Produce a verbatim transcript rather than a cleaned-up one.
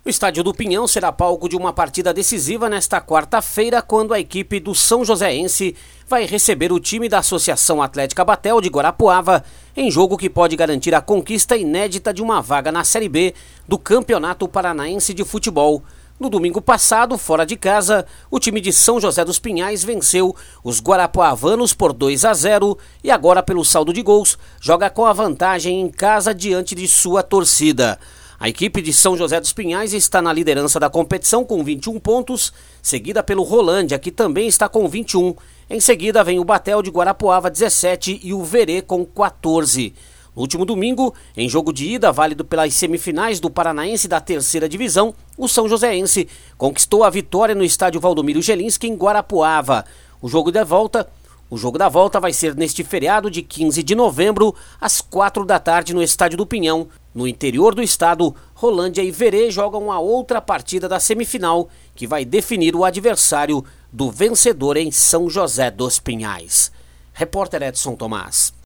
O estádio do Pinhão será palco de uma partida decisiva nesta quarta-feira, quando a equipe do São Joséense vai receber o time da Associação Atlética Batel de Guarapuava, em jogo que pode garantir a conquista inédita de uma vaga na Série B do Campeonato Paranaense de Futebol. No domingo passado, fora de casa, o time de São José dos Pinhais venceu os guarapuavanos por dois a zero e agora, pelo saldo de gols, joga com a vantagem em casa diante de sua torcida. A equipe de São José dos Pinhais está na liderança da competição com vinte e um pontos, seguida pelo Rolândia, que também está com vinte e um. Em seguida vem o Batel de Guarapuava, dezessete, e o Verê com quatorze. No último domingo, em jogo de ida válido pelas semifinais do Paranaense da terceira divisão, o São Joséense conquistou a vitória no estádio Valdomiro Gelinski em Guarapuava. O jogo de volta... O jogo da volta vai ser neste feriado de quinze de novembro, às quatro da tarde, no Estádio do Pinhão. No interior do estado, Rolândia e Verê jogam a outra partida da semifinal, que vai definir o adversário do vencedor em São José dos Pinhais. Repórter Edson Tomás.